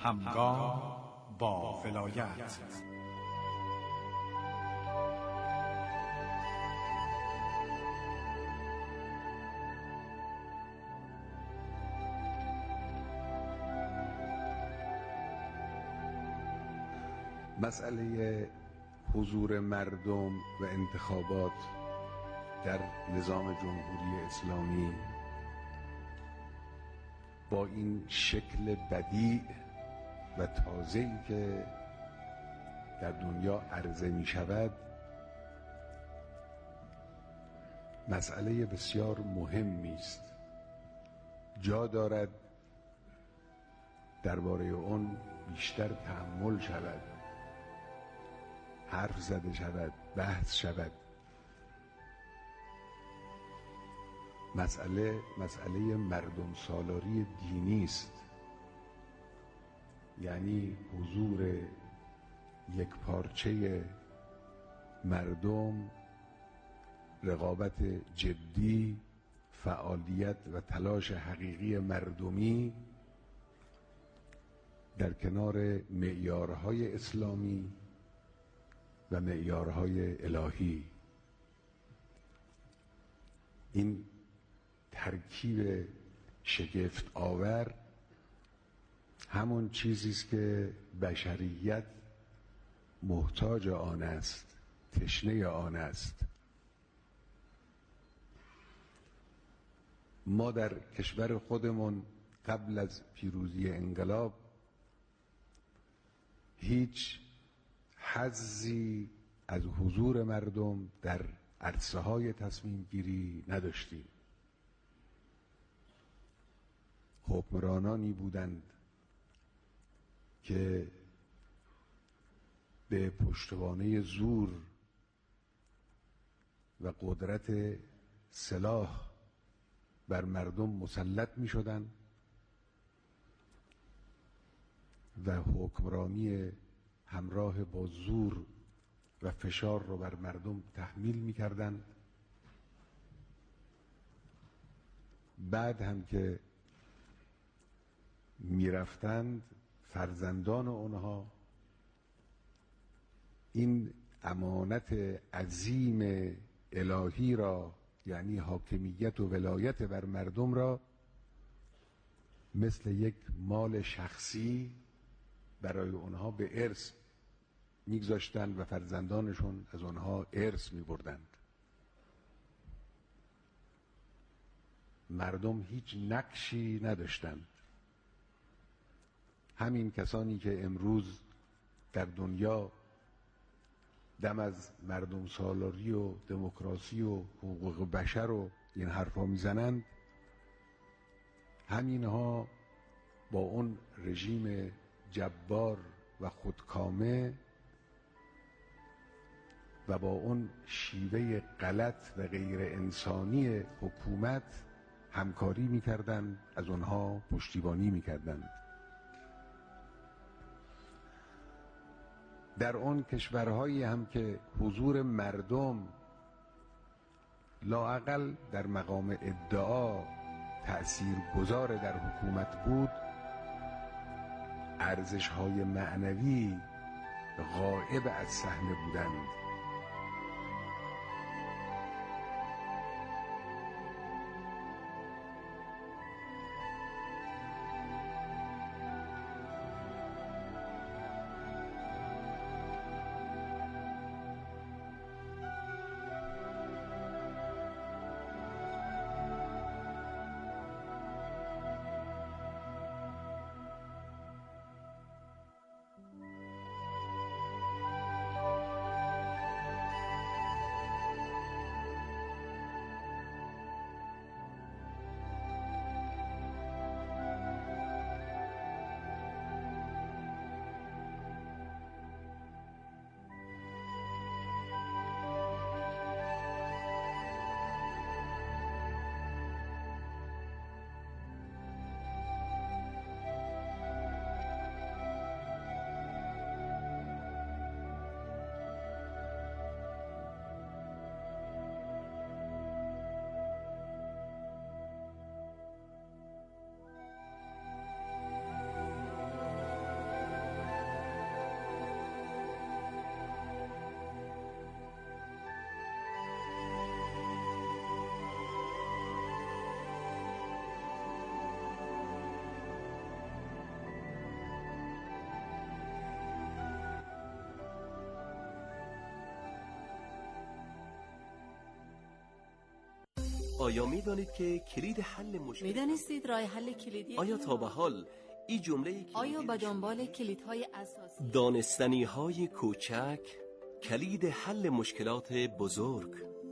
همگام با ولایت. مسئله حضور مردم و انتخابات در نظام جمهوری اسلامی با این شکل بدیع و تازه‌ای که در دنیا عرضه می شود مسئله بسیار مهمی است. جا دارد درباره آن بیشتر تأمل شود، حرف زده شود، بحث شود. مسئله مردم سالاری دینی است، یعنی حضور یک پارچه مردم، رقابت جدی، فعالیت و تلاش حقیقی مردمی در کنار معیارهای اسلامی و معیارهای الهی. این ترکیب شگفت آور همون چیزی است که بشریت محتاج آن است، تشنه آن است. ما در کشور خودمون قبل از پیروزی انقلاب هیچ حظی از حضور مردم در عرصه های تصمیم گیری نداشتیم. حکمرانانی بودند که به پشتوانه زور و قدرت سلاح بر مردم مسلط می شدند و حکمرانی همراه با زور و فشار رو بر مردم تحمیل می کردند. بعد هم که می رفتند فرزندان اونها این امانت عظیم الهی را، یعنی حاکمیت و ولایت بر مردم را، مثل یک مال شخصی برای اونها به ارث میگذاشتند و فرزندانشون از اونها ارث میبردند. مردم هیچ نقشی نداشتند. همین کسانی که امروز در دنیا دم از مردم سالاری و دموکراسی و حقوق بشر و این حرفا میزنند، همینها با اون رژیم جبار و خودکامه و با اون شیوه غلط و غیر انسانی حکومت همکاری میکردند، از اونها پشتیبانی میکردند. در اون کشورهایی هم که حضور مردم لااقل در مقام ادعا تأثیرگذار در حکومت بود، ارزش‌های معنوی غائب از صحنه بودند. آیا می‌دانید که کلید حل مشکل می‌دانستید راه حل کلیدی آیا تا به حال این جمله آیا به دنبال کلیدهای اساسی دانستنی‌های کوچک کلید حل مشکلات بزرگ؟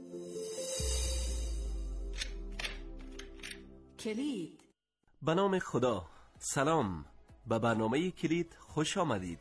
کلید؟ به نام خدا. سلام، به برنامه کلید خوش آمدید.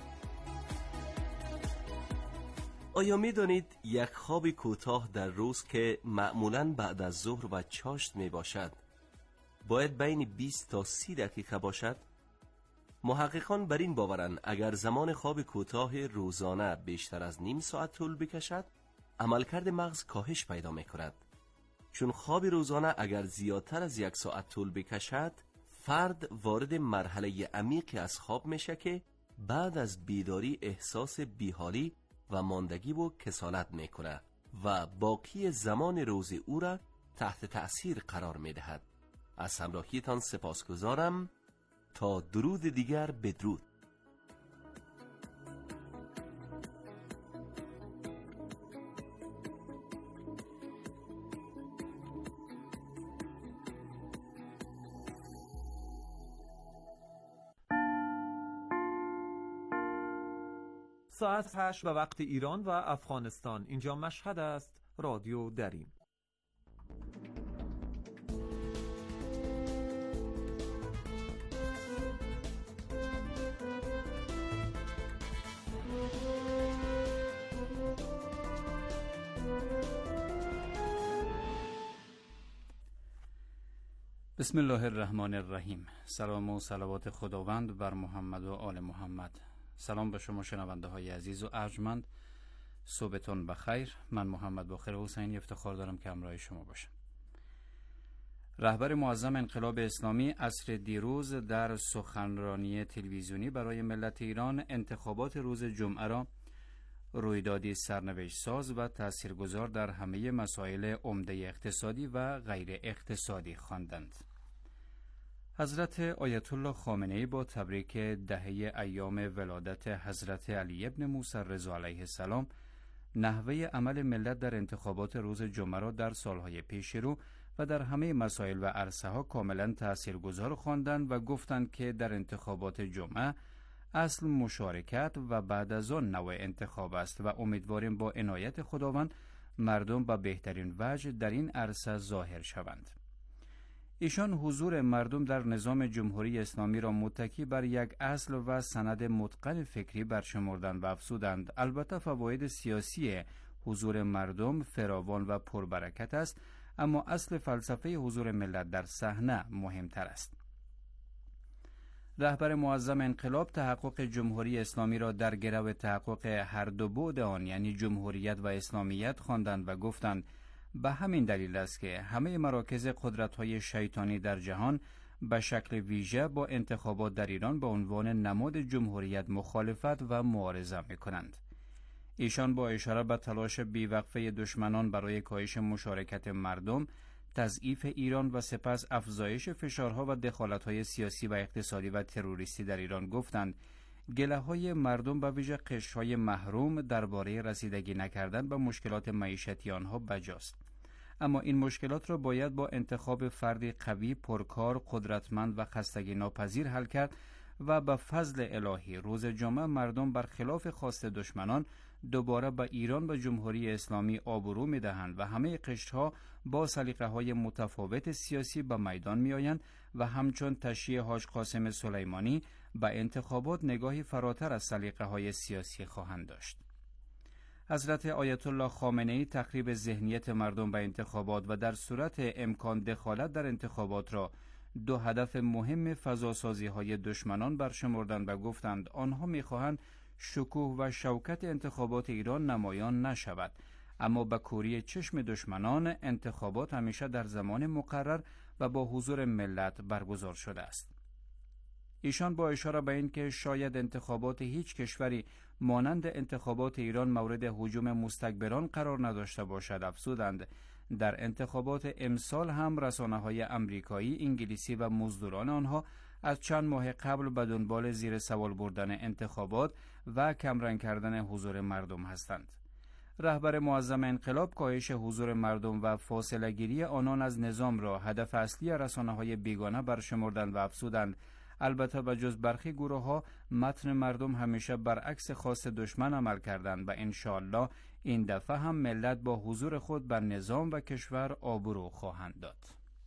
آیا می دانید یک خواب کوتاه در روز که معمولاً بعد از ظهر و چاشت می باشد باید بین 20 تا 30 دقیقه باشد؟ محققان بر این باورند اگر زمان خواب کوتاه روزانه بیشتر از نیم ساعت طول بکشد عملکرد مغز کاهش پیدا می کند، چون خواب روزانه اگر زیادتر از 1 ساعت طول بکشد فرد وارد مرحله عمیقی از خواب میشه که بعد از بیداری احساس بیحالی و ماندگی و کسالت میکنه و باقی زمان روز او را تحت تأثیر قرار میدهد. از همراهیتان سپاسگزارم. تا درود دیگر، بدرود. ساعت 8 به وقت ایران و افغانستان. اینجا مشهد است. رادیو دریم. بسم الله الرحمن الرحیم. سلام و صلوات خداوند بر محمد و آل محمد. سلام به شما شنونده های عزیز و ارجمند. صبحتون بخیر. من محمد باقر حسینی افتخار دارم که همراه شما باشم. رهبر معظم انقلاب اسلامی عصر دیروز در سخنرانی تلویزیونی برای ملت ایران انتخابات روز جمعه را رویدادی سرنوشت ساز و تاثیرگذار در همه مسائل عمده اقتصادی و غیر اقتصادی خواندند. حضرت آیت الله خامنه ای با تبریک دهه ایام ولادت حضرت علی ابن موسی رضا علیه السلام نحوه عمل ملت در انتخابات روز جمعه را در سالهای پیش رو و در همه مسائل و عرصه ها کاملا تاثیرگذار خواندند و گفتند که در انتخابات جمعه اصل مشارکت و بعد از آن نوع انتخاب است و امیدواریم با عنایت خداوند مردم به بهترین وجه در این عرصه ظاهر شوند. ایشان حضور مردم در نظام جمهوری اسلامی را متکی بر یک اصل و سند متقن فکری برشمردند و افزودند البته فواید سیاسی حضور مردم فراوان و پربرکت است، اما اصل فلسفه حضور ملت در صحنه مهمتر است. رهبر معظم انقلاب تحقق جمهوری اسلامی را در گرو تحقق هر دو بعد آن یعنی جمهوریت و اسلامیت خواندند و گفتند به همین دلیل است که همه مراکز قدرت‌های شیطانی در جهان به شکل ویژه با انتخابات در ایران به عنوان نماد جمهوریت مخالفت و معارضه می‌کنند. ایشان با اشاره به تلاش بیوقفه دشمنان برای کاهش مشارکت مردم، تضعیف ایران و سپس افزایش فشارها و دخالت‌های سیاسی و اقتصادی و تروریستی در ایران گفتند گله‌های مردم به ویژه قشرهای محروم درباره رسیدگی نکردن به مشکلات معیشتی آنها بجاست. اما این مشکلات را باید با انتخاب فردی قوی، پرکار، قدرتمند و خستگی ناپذیر حل کرد و به فضل الهی روز جمعه مردم برخلاف خواست دشمنان دوباره به ایران و جمهوری اسلامی آبرو می‌دهند و همه قشرها با سلیقه‌های متفاوت سیاسی به میدان می‌آیند و همچون تشییع حاج قاسم سلیمانی به انتخابات نگاهی فراتر از سلیقه‌های سیاسی خواهند داشت. حضرت آیت الله خامنه ای تخریب ذهنیت مردم به انتخابات و در صورت امکان دخالت در انتخابات را دو هدف مهم فضاسازی‌های دشمنان برشمردند و گفتند آنها می‌خواهند شکوه و شوکت انتخابات ایران نمایان نشود، اما به کوری چشم دشمنان انتخابات همیشه در زمان مقرر و با حضور ملت برگزار شده است. ایشان با اشاره به این که شاید انتخابات هیچ کشوری مانند انتخابات ایران مورد هجوم مستکبران قرار نداشته باشد افزودند در انتخابات امسال هم رسانه‌های آمریکایی، انگلیسی و مزدوران آنها از چند ماه قبل به دنبال زیر سوال بردن انتخابات و کمرنگ کردن حضور مردم هستند. رهبر معظم انقلاب کاهش حضور مردم و فاصله گیری آنان از نظام را هدف اصلی رسانه‌های بیگانه برشمردند و افزودند البته به جز برخی گروه‌ها متن مردم همیشه برعکس خواست دشمن عمل کردند و انشاءالله این دفعه هم ملت با حضور خود بر نظام و کشور آبرو خواهند داد.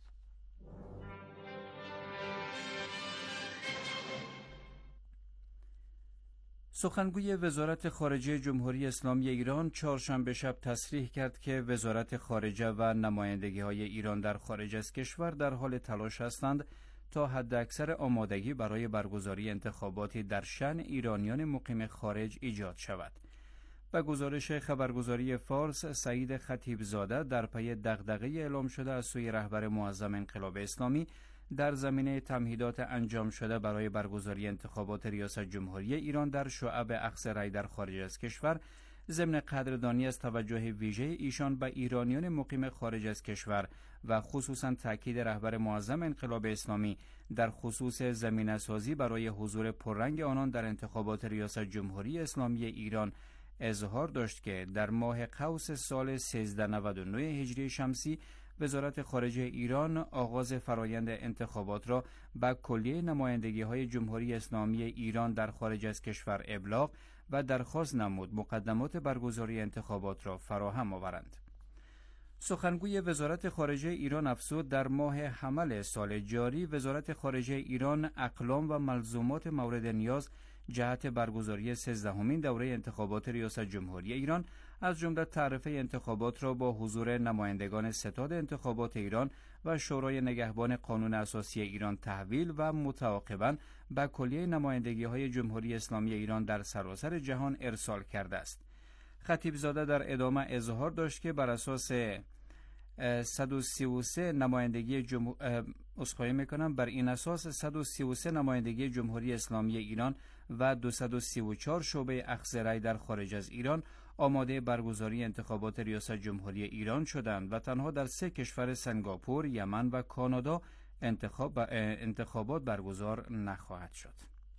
سخنگوی وزارت خارجه جمهوری اسلامی ایران چهارشنبه شب تصریح کرد که وزارت خارجه و نمایندگی‌های ایران در خارج از کشور در حال تلاش هستند تا حداکثر آمادگی برای برگزاری انتخاباتی در شأن ایرانیان مقیم خارج ایجاد شود. به گزارش خبرگزاری فارس، سعید خطیبزاده در پی دغدغه اعلام شده از سوی رهبر معظم انقلاب اسلامی در زمینه تمهیدات انجام شده برای برگزاری انتخابات ریاست جمهوری ایران در شعب اخذ رأی در خارج از کشور، ضمن قدردانی از توجه ویژه ایشان به ایرانیان مقیم خارج از کشور و خصوصا تاکید رهبر معظم انقلاب اسلامی در خصوص زمینه‌سازی برای حضور پررنگ آنان در انتخابات ریاست جمهوری اسلامی ایران اظهار داشت که در ماه قوس سال 1399 هجری شمسی وزارت خارجه ایران آغاز فرایند انتخابات را به کلیه نمایندگی‌های جمهوری اسلامی ایران در خارج از کشور ابلاغ و درخواست نمود مقدمات برگزاری انتخابات را فراهم آورند. سخنگوی وزارت خارجه ایران افزود در ماه حمل سال جاری وزارت خارجه ایران اقلام و ملزومات مورد نیاز جهت برگزاری 13مین دوره انتخابات ریاست جمهوری ایران از جمله تعرفه انتخابات را با حضور نمایندگان ستاد انتخابات ایران و شورای نگهبان قانون اساسی ایران تحویل و متعاقباً به کلیه نمایندگی‌های جمهوری اسلامی ایران در سراسر جهان ارسال کرده است. خطیبزاده در ادامه اظهار داشت که بر اساس 133 نمایندگی بر این اساس 133 نمایندگی جمهوری اسلامی ایران و 234 شعبه اخذ رأی در خارج از ایران آماده برگزاری انتخابات ریاست جمهوری ایران شدند و تنها در 3 کشور سنگاپور، یمن و کانادا انتخابات برگزار نخواهد شد.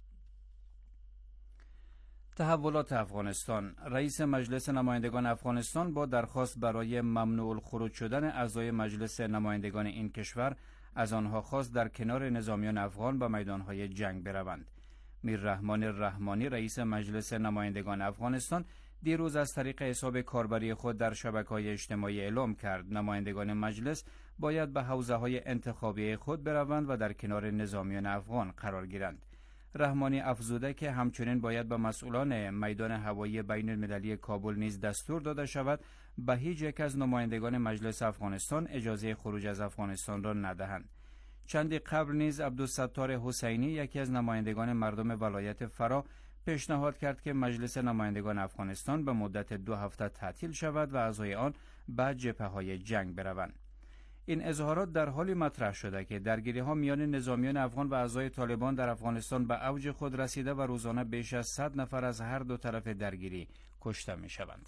تحولات افغانستان. رئیس مجلس نمایندگان افغانستان با درخواست برای ممنوع الخروج شدن اعضای مجلس نمایندگان این کشور از آنها خواست در کنار نظامیان افغان به میدانهای جنگ بروند. میررحمان رحمانی رئیس مجلس نمایندگان افغانستان دیروز از طریق حساب کاربری خود در شبکه‌های اجتماعی اعلام کرد نمایندگان مجلس باید به حوزه‌های انتخابی خود بروند و در کنار نظامیان افغان قرار گیرند. رحمانی افزوده که همچنین باید به مسئولان میدان هوایی بین المللی کابل نیز دستور داده شود به هیچ یک از نمایندگان مجلس افغانستان اجازه خروج از افغانستان را ندهند. چندی قبل نیز عبدالستار حسینی یکی از نمایندگان مردم ولایت فرا پیشنهاد کرد که مجلس نمایندگان افغانستان به مدت 2 هفته تعطیل شود و اعضای آن به جبهه‌های جنگ بروند. این اظهارات در حالی مطرح شده که درگیری‌ها میان نظامیان افغان و اعضای طالبان در افغانستان به اوج خود رسیده و روزانه بیش از 100 نفر از هر دو طرف درگیری کشته می‌شوند.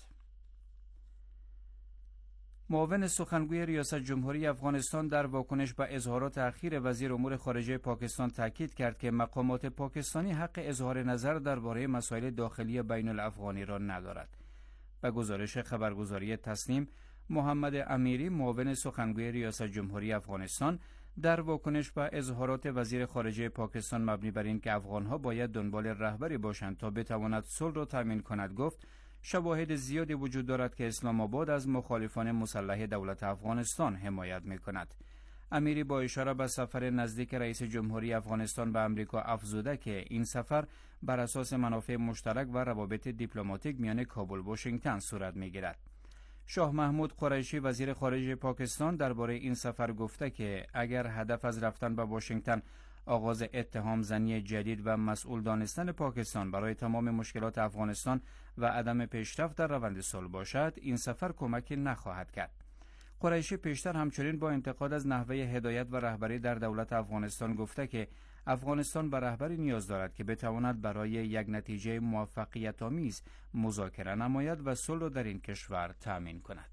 معاون سخنگوی ریاست جمهوری افغانستان در واکنش به اظهارات اخیر وزیر امور خارجه پاکستان تاکید کرد که مقامات پاکستانی حق اظهار نظر درباره مسائل داخلی بین الافغانی را ندارد. به گزارش خبرگزاری تسنیم، محمد امیری معاون سخنگوی ریاست جمهوری افغانستان در واکنش به اظهارات وزیر خارجه پاکستان مبنی بر این که افغانها باید دنبال رهبری باشند تا بتواند صلح را تامین کند گفت شواهد زیادی وجود دارد که اسلام آباد از مخالفان مسلح دولت افغانستان حمایت می‌کند. امیری با اشاره به سفر نزدیک رئیس جمهوری افغانستان به آمریکا افزوده که این سفر بر اساس منافع مشترک و روابط دیپلماتیک میان کابل و واشنگتن صورت می‌گیرد. شاه محمود قریشی وزیر خارجه پاکستان درباره این سفر گفته که اگر هدف از رفتن به واشنگتن آغاز اتهام زنی جدید و مسئول دانستن پاکستان برای تمام مشکلات افغانستان و عدم پیشرفت در روند صلح باشد، این سفر کمکی نخواهد کرد. قریشی پیشتر همچنین با انتقاد از نحوه هدایت و رهبری در دولت افغانستان گفته که افغانستان به رهبری نیاز دارد که بتواند برای یک نتیجه موفقیت‌آمیز مذاکره نماید و صلح را در این کشور تأمین کند.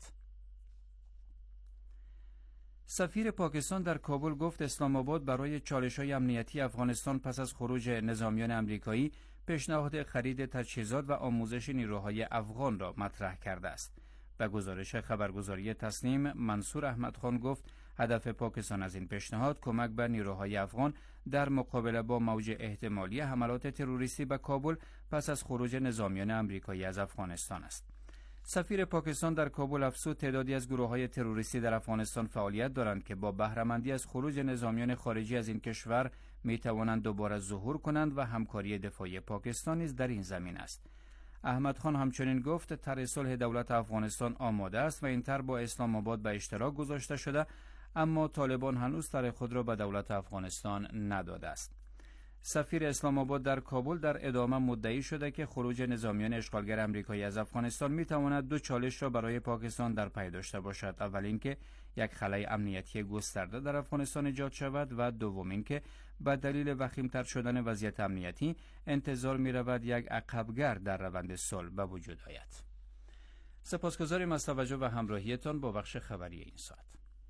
سفیر پاکستان در کابل گفت اسلام آباد برای چالش‌های امنیتی افغانستان پس از خروج نظامیان آمریکایی پیشنهاد خرید تجهیزات و آموزش نیروهای افغان را مطرح کرده است. به گزارش خبرگزاری تسنیم، منصور احمدخان گفت هدف پاکستان از این پیشنهاد کمک به نیروهای افغان در مقابله با موج احتمالی حملات تروریستی به کابل پس از خروج نظامیان آمریکایی از افغانستان است. سفیر پاکستان در کابل افزود تعدادی از گروه‌های تروریستی در افغانستان فعالیت دارند که با بهره‌مندی از خروج نظامیان خارجی از این کشور می‌توانند دوباره ظهور کنند و همکاری دفاعی پاکستان نیز در این زمین است. احمد خان همچنین گفت طرح صلح دولت افغانستان آماده است و این طرح با اسلام آباد به اشتراک گذاشته شده، اما طالبان هنوز طرح خود را به دولت افغانستان نداده است. سفیر اسلام آباد در کابل در ادامه مدعی شده که خروج نظامیان اشغالگر آمریکایی از افغانستان میتواند دو چالش را برای پاکستان در پی داشته باشد. اول اینکه یک خلأ امنیتی گسترده در افغانستان ایجاد شود و دوم اینکه به دلیل وخیم‌تر شدن وضعیت امنیتی انتظار می‌رود یک عقب‌گرد در روند صلح به وجود آید. سپاسگزاریم از توجه و همراهیتان با بخش خبری این ساعت.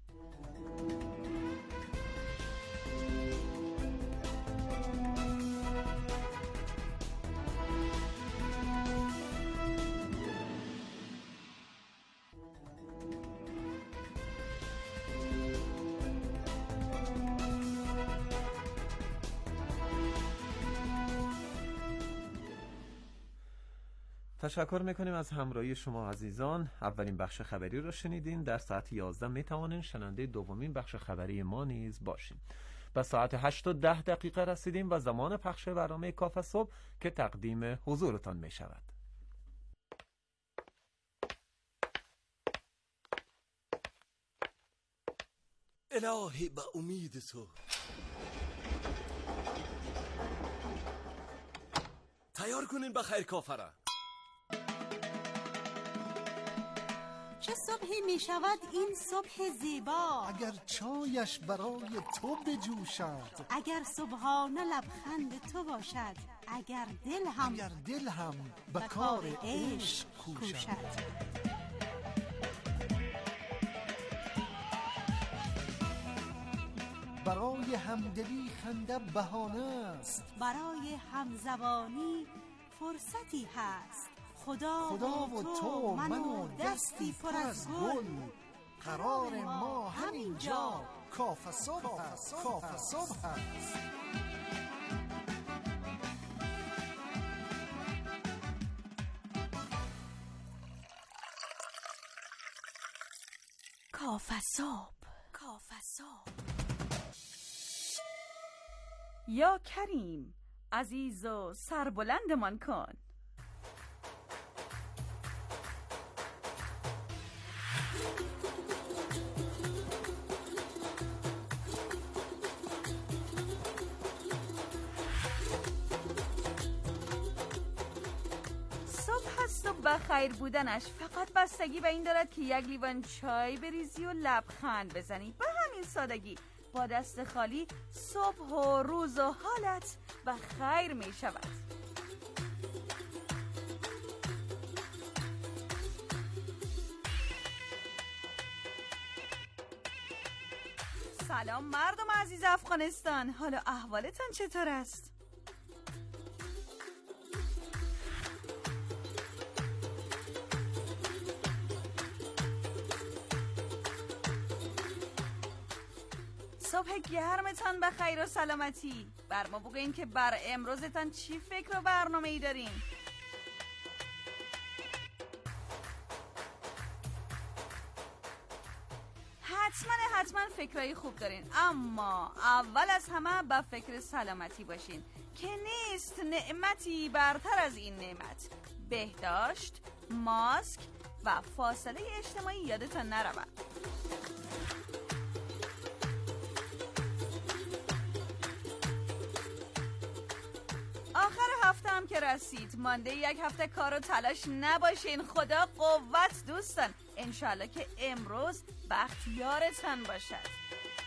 تشکر میکنیم از همراهی شما عزیزان. اولین بخش خبری را شنیدین. در ساعت 11 میتوانین شنونده دومین بخش خبری ما نیز باشیم. به ساعت 8:10 رسیدیم و زمان پخش برنامه کافه صبح که تقدیم حضورتان میشود. الهی به امید تو. تیار کنین بخیر کافه را. چه صبحی می شود این صبح زیبا، اگر چایش برای تو بجوشد، اگر صبحانه لبخند تو باشد، اگر دل هم به کار عشق کوشد. برای همدلی خنده بهانه است، برای همزبانی فرصتی هست. خدا و تو من و دستی پر از گل، قرار ما همینجا کافه صبح هست. کافه صبح. یا کریم عزیز و سربلندمان کن. و بخیر بودنش فقط بستگی به این دارد که یک لیوان چای بریزی و لبخند بزنی. به همین سادگی با دست خالی صبح و روز و حالت بخیر می شود. سلام مردم عزیز افغانستان، حالا احوالتان چطور است؟ صبح گرمتان به خیر و سلامتی. بر ما بگوین که بر امروزتان چی فکر و برنامه ای دارین؟ حتما فکرای خوب دارین، اما اول از همه به فکر سلامتی باشین که نیست نعمتی برتر از این نعمت. بهداشت، ماسک و فاصله اجتماعی یادتان نرود. آخر هفته هم که رسید، مانده یک هفته کار و تلاش نباشین. خدا قوت دوستان، انشالله که امروز بختیارتان باشد.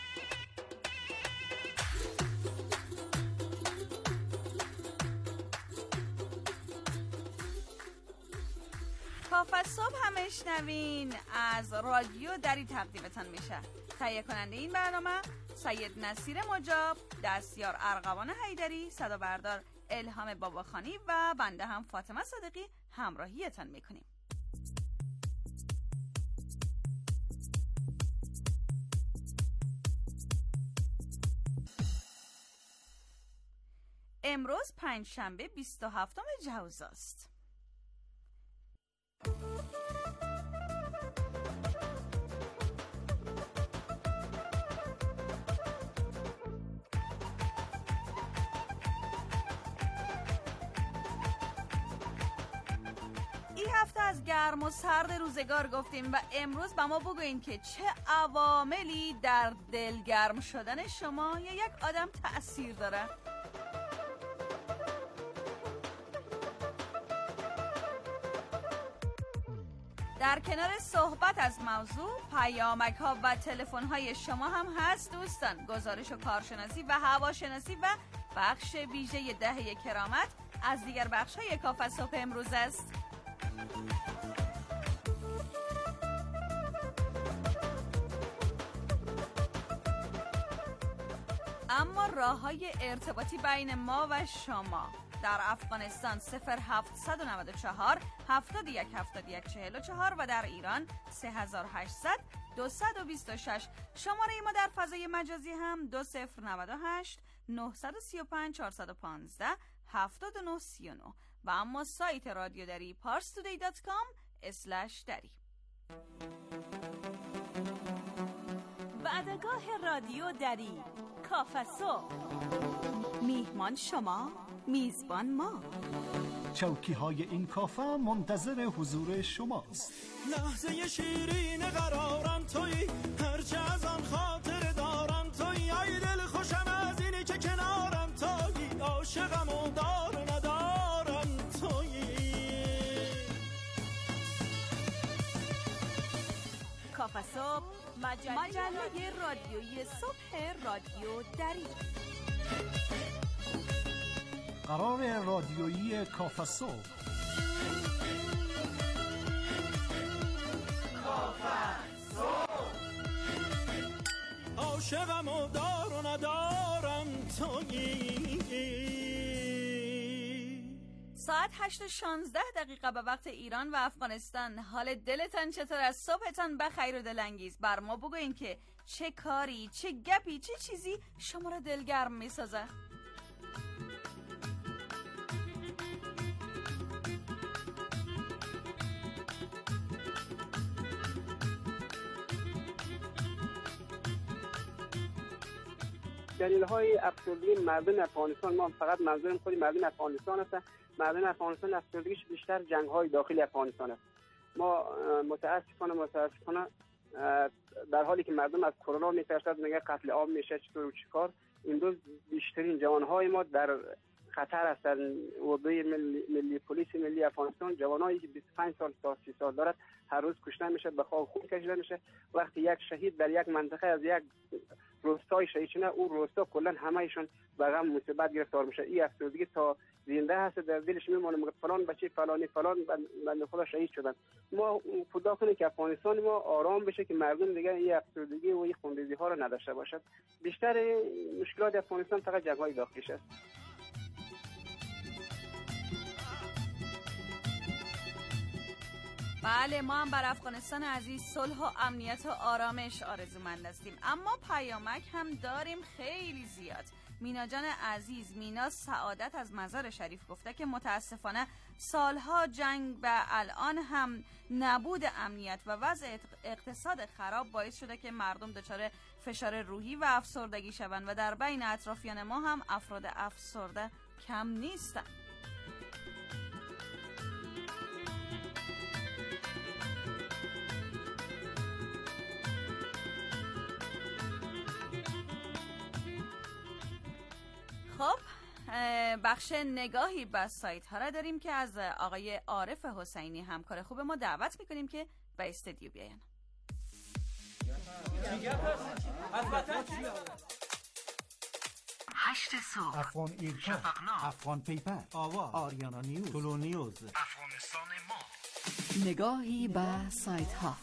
کافه صبح هم اشنوین از رادیو دری تقدیمتان میشه. تهیه کننده این برنامه سید نصیر مجاب، دستیار ارغوان حیدری، صدا بردار الهام باباخانی و بنده هم فاطمه صادقی همراهیتان میکنیم. امروز پنجشنبه 27 جوزا است. این هفته از گرم و سرد روزگار گفتیم و امروز با ما بگوین که چه عواملی در دلگرم شدن شما یا یک آدم تأثیر داره. در کنار صحبت از موضوع، پیامک ها و تلفن های شما هم هست دوستان. گزارش و کارشناسی و هواشناسی و بخش ویژه دهه کرامت از دیگر بخش های کافه صبح امروز است. اما راه های ارتباطی بین ما و شما: در افغانستان 0794 71 71 44 و در ایران 3800 226. شماره ما در فضای مجازی هم 2098 935 415 7939 و اما سایت رادیو دری parstoday.com/dari. وعدگاه رادیو دری، کافه صبح. میهمان شما، میزبان ما. چوکی های این کافه منتظر حضور شماست. لحظه شیرین قرارم تویی، هرچه از آن خاطر دارم تویی. ای دل خوشم از اینی که کنارم تویی، عاشقم و دار ندارم تویی. کافه صبح، مجله رادیویی صبح رادیو دری. قرار رادیویی کافه صبح. عاشقم و دار و ندارم تویی. ساعت 8:16 به وقت ایران و افغانستان. حال دلتان چطور است؟ صبحتان بخیر و دلانگیز. بر ما بگوین که چه کاری، چه گپی، چه چیزی شما را دلگرم میسازه. دلیل‌های افسردگی مردم افغانستان، ما فقط منظورم خود مردم افغانستان است. مردم افغانستان افسردگیش بیشتر جنگ‌های داخلی افغانستان است. ما متاسفانه در حالی که مردم از کرونا می‌ترسند، میگه قتل عام میشه چطور و چیکار، امروز بیشترین جوان‌های ما در خطر هستند. اردوی ملی پلیس ملی افغانستان، جوانایی که 25 سال تا 30 سال دارد هر روز کشته میشه، به خاک خون کشیده میشه. وقتی یک شهید در یک منطقه از یک روستای شهید شده، اون روستا کلا همه‌شون به غم مصیبت گرفتار میشه. این افسردگی تا زنده هست در دلش میمونه، میگه فلان بچه فلانی فلان بنده خدا شهید شدن. ما خدا کنه که افغانستان ما آرام بشه، که مردم دیگه این افسردگی و این خونریزی ها رو نداشته باشد. بیشتر مشکلات افغانستان فقط جنگ‌های داخلیش است. بله، ما هم بر افغانستان عزیز صلح و امنیت و آرامش آرزومند هستیم. اما پیامک هم داریم خیلی زیاد. مینا جان عزیز، مینا سعادت از مزار شریف گفته که متاسفانه سالها جنگ و الان هم نبود امنیت و وضع اقتصاد خراب باعث شده که مردم دچار فشار روحی و افسردگی شوند و در بین اطرافیان ما هم افراد افسرده کم نیستند. خب، بخش نگاهی به سایت ها را داریم که از آقای عارف حسینی همکار خوب ما دعوت میکنیم که به استودیو بیاین. 8 صبح، افغان ایرکا، شفقنامه، افغان پیپر، آواز، آریانا نیوز، طلو نیوز، افغانستان ما. نگاهی به سایت ها.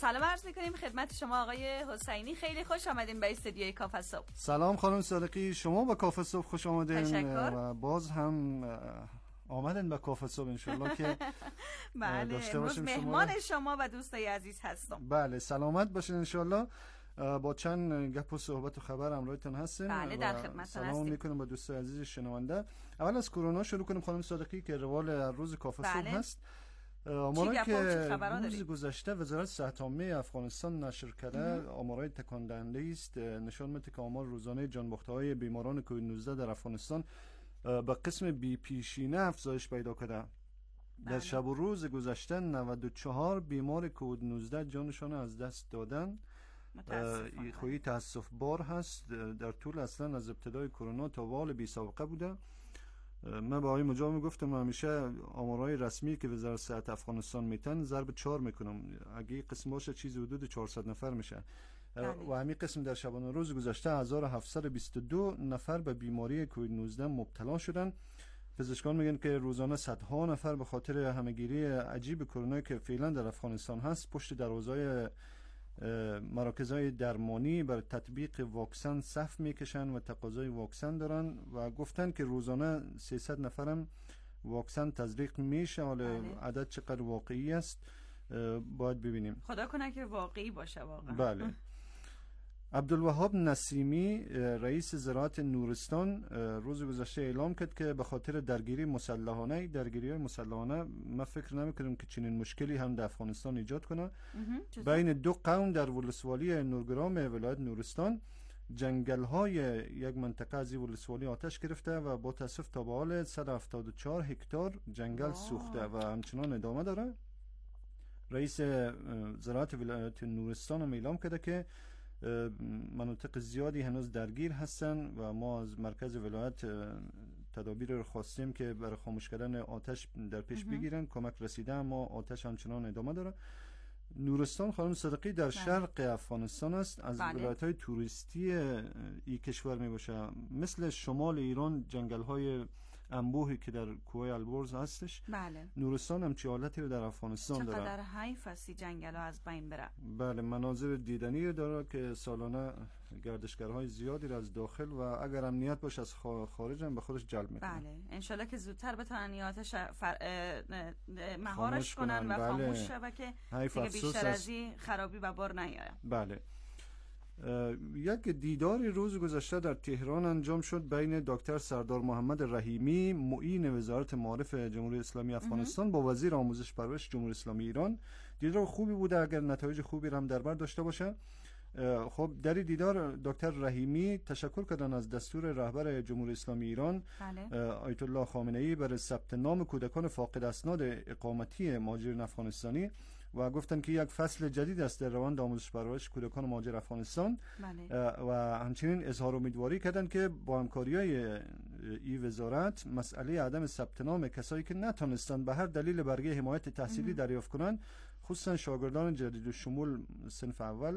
سلام عرض می‌کنیم خدمت شما آقای حسینی. خیلی خوش آمدین به استودیوی کافه صبح. سلام خانم صادقی، شما به کافه صبح خوش آمدین. تشکر. و باز هم آمدن به کافه صبح انشالله که بله امروز مهمان شما و دوستای عزیز هستم. بله سلامت باشین انشالله. با چند گپ و صحبت و خبر همراهتون هستیم. بله در خدمتتون هستیم. سلام میکنم به دوستای عزیز شنونده. اول از کرونا شروع کنیم خانم صادقی که روال روز کافه صبح هست. آمارایی که روز گذشته وزارت صحت عامه افغانستان نشر کرده آمارای تکان دهنده است. نشان میده که آمار روزانه جانباخته‌های بیماران کووید 19 در افغانستان به قسم بی پیشینه افزایش پیدا کرده. در شب و روز گذشته 94 بیمار کووید 19 جانشان از دست دادن. خویی تاسف بار هست. در طول اصلا از ابتدای کرونا تا وال بی سابقه بوده. من با آقای مجاور گفتم همیشه آمارهای رسمی که وزارت صحت افغانستان میتن ضرب 4 میکنم. اگه قسم باشه چیزی حدود 400 نفر میشه. و همین قسم در شبانه روز گذشته 1722 نفر به بیماری کووید 19 مبتلا شدن. پزشکان میگن که روزانه صدها نفر به خاطر همهگیری عجیب کرونا که فعلا در افغانستان هست پشت دروازه‌های مراکزهای درمانی بر تطبیق واکسن صف میکشن و تقاضای واکسن دارن و گفتن که روزانه 300 نفرم واکسن تزریق میشه. حالا عدد چقدر واقعی است باید ببینیم. خدا کنه که واقعی باشه واقعا. بله. عبدالوهاب نسیمی رئیس زراعت نورستان روز گذشته اعلام کرد که به خاطر درگیری مسلحانه ما فکر نمی‌کنیم که چنین مشکلی هم در افغانستان ایجاد کنه. بین دو قوم در ولسوالی نورگرام ولایت نورستان جنگل‌های یک منطقه از ولسوالی آتش گرفته و با تاسف تا به حال 174 هکتار جنگل سوخته و همچنان ادامه داره. رئیس زراعت ولایت نورستان هم اعلام کرده که مناطق زیادی هنوز درگیر هستن و ما از مرکز ولایت تدابیر رو خواستیم که برای خاموش کردن آتش در پیش بگیرن. کمک رسیده اما آتش همچنان ادامه داره. نورستان خانم صدقی در شرق افغانستان است. از ولایت‌های توریستی این کشور می باشه. مثل شمال ایران جنگل‌های انبوهی که در کوه البرز هستش. بله. نورستان هم چه حالتی رو در افغانستان داره. چقدر حیف است جنگل ها از بین بره. بله مناظر دیدنی رو داره که سالانه گردشگرهای زیادی رو از داخل و اگر امنیت باشه از خارج هم به خودش جلب میکنه. بله انشالله که زودتر بتونن آتش مهارش کنن و خاموش شه و که دیگه بیشتر از این خرابی و بار نیاره. بله. یک دیدار روز گذشته در تهران انجام شد بین دکتر سردار محمد رحیمی معین وزارت معارف جمهوری اسلامی افغانستان با وزیر آموزش پرورش جمهوری اسلامی ایران. دیدار خوبی بوده اگر نتایج خوبی هم در بر داشته باشه. خب در دیدار دکتر رحیمی تشکر کردن از دستور رهبر جمهوری اسلامی ایران آیت الله خامنه ای برای ثبت نام کودکان فاقد اسناد اقامتی مهاجرین افغانستانی و گفتن که یک فصل جدید است در روند آموزش پرورش کودکان مهاجر افغانستان. و همچنین اظهار امیدواری کردن که با همکاری‌های این وزارت مسئله عدم ثبت نام کسایی که نتونستن به هر دلیل برگه حمایت تحصیلی دریافت کنن خصوصا شاگردان جدید شمول صنف اول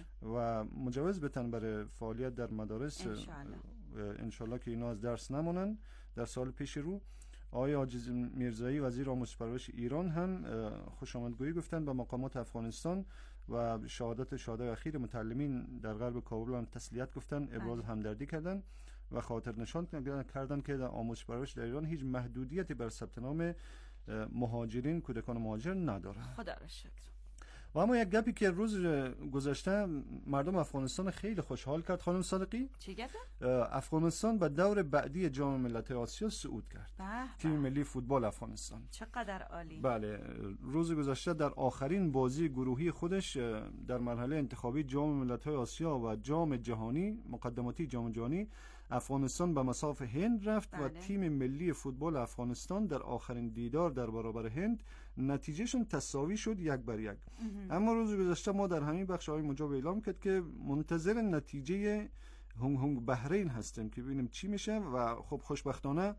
و مجوز بتن برای فعالیت در مدارس انشالله که اینا از درس نمونن در سال پیش رو. آقای عاجز میرزایی وزیر آموزش پرورش ایران هم خوش آمدگویی گفتن به مقامات افغانستان و شهادت اخیر متعلمین در غرب کابل هم تسلیت گفتن، ابراز همدردی کردن و خاطر نشان کردن که در آموزش پرورش در ایران هیچ محدودیتی بر ثبت نام مهاجرین کودکان مهاجر نداره. خدا را شکر. و اما یک گپی که روز گذشته مردم افغانستان خیلی خوشحال کرد خانم صادقی. چی گپه؟ افغانستان به دور بعدی جام ملت‌های آسیا صعود کرد. تیم ملی فوتبال افغانستان. چقدر عالی. بله روز گذشته در آخرین بازی گروهی خودش در مرحله انتخابی جام ملت‌های آسیا و جام جهانی مقدماتی جام جهانی افغانستان به مصاف هند رفت و تیم ملی فوتبال افغانستان در آخرین دیدار در برابر هند نتیجهشون تساوی شد 1-1. اما روز گذشته ما در همین بخش آقای مجاب اعلام کرد که منتظر نتیجه هنگ هنگ بحرین هستیم که ببینیم چی میشه و خب خوشبختانه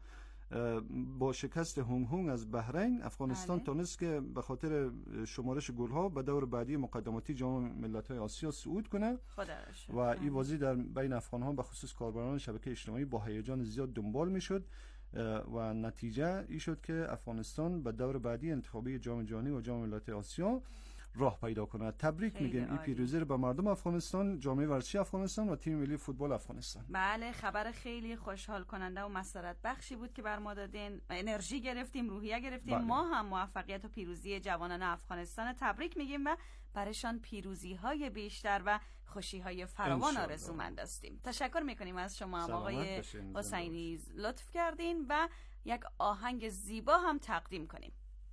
با شکست هنگ هنگ از بحرین افغانستان تونست که به خاطر شمارش گل‌ها به دور بعدی مقدماتی جام ملت‌های آسیا صعود کنه و این بازی در بین افغان‌ها به خصوص کاربران شبکه اجتماعی با هیجان زیاد دنبال میشد و نتیجه ای شد که افغانستان به دور بعدی انتخابی جام جهانی و جام ملت‌های آسیا راه پیدا کنه. تبریک میگیم این پیروزی رو به مردم افغانستان، جامعه ورزشی افغانستان و تیم ملی فوتبال افغانستان. بله، خبر خیلی خوشحال کننده و مسرت بخشی بود که بر ما دادین. انرژی گرفتیم، روحیه گرفتیم. بله. ما هم موفقیت و پیروزی جوانان افغانستان تبریک میگیم و برایشان پیروزی‌های بیشتر و خوشی‌های فراوان آرزومند هستیم. تشکر میکنیم از شما آقای حسینی، لطف کردین و یک آهنگ زیبا هم تقدیم کنیم.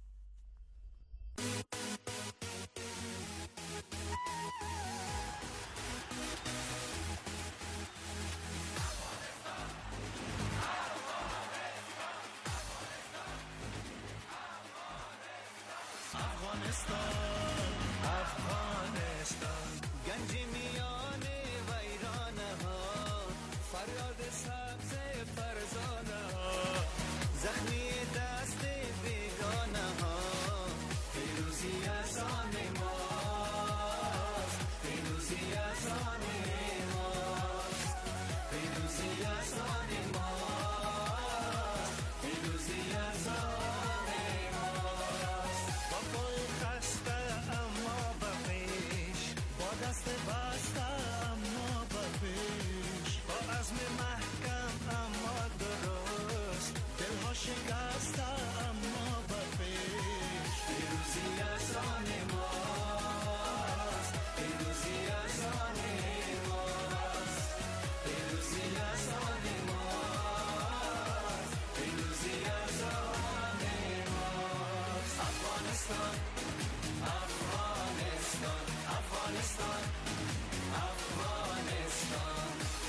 افغانستان گنج میان ویرانه ها، فریاد سبز فرزانه ها، زخمی دست بیگانه ها، پیروزی از آن ماست، پیروزی از آن ماست، پیروزی از آن ماست، پیروزی از آن دست بسته اما بپیش، با عزم محکم اما درست، دلها شکسته اما بپیش، پیروزی از آن ماست، پیروزی از آن ماست، پیروزی از آن ماست، پیروزی از آن ماست. افغانستان، افغانستان، افغانستان، افغانستان.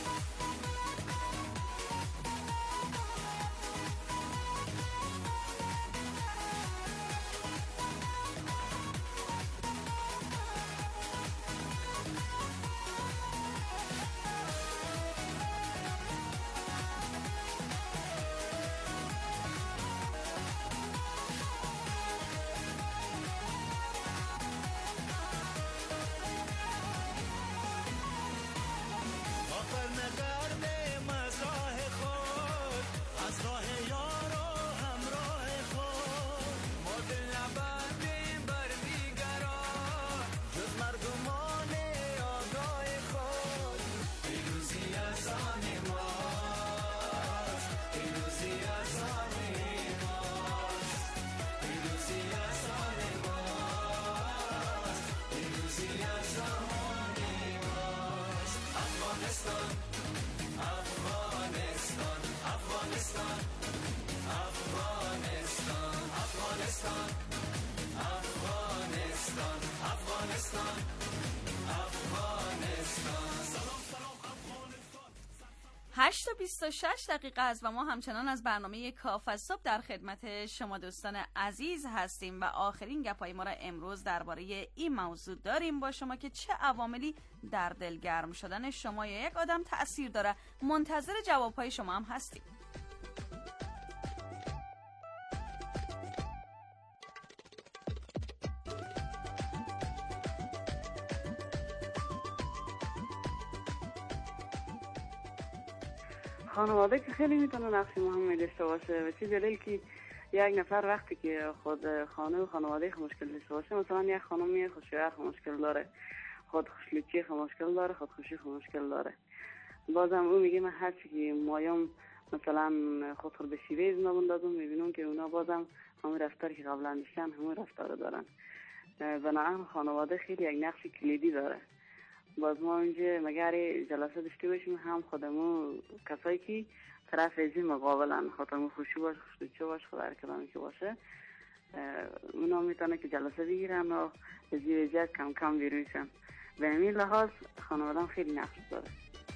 Afghanistan, Afghanistan, Afghanistan, Afghanistan. 8:26 است و ما همچنان از برنامه کاف از صبح در خدمت شما دوستان عزیز هستیم و آخرین گپای ما را امروز درباره این موضوع داریم با شما که چه عواملی در دل گرم شدن شما یا یک آدم تأثیر داره. منتظر جوابهای شما هم هستیم. خانواده که خیلی میتونه نقش مهمی داشته باشه و چه دلیل که یک نفر وقتی که خود خانه و خانواده خود مشکل داشته باشه، مثلا یک خانمی خودشوهر خود مشکل داره، خود خوشلوچی خود مشکل داره، خود خوشی خود مشکل داره، بازم او میگه من هرچی که مایم مثلا خود به شیوه ازنا بندازم میبینم که اونا بازم همون رفتار که قبلا داشتن همون رفتار دارن. بنابراین خانواده خیلی یک نقش کلیدی داره. باز ما اینجا مگر جلسه داشته باشیم هم خودمون کسایی که طرف ازی مقابلن، خاطرمون خوشی باشه، خوشلوچی باشه، خود هر کلامی که باشه، اونا میتونه که جلسه بگیرن و ازی کم کم بیرویشن. به همین لحاظ خانواده خیلی نقش داره.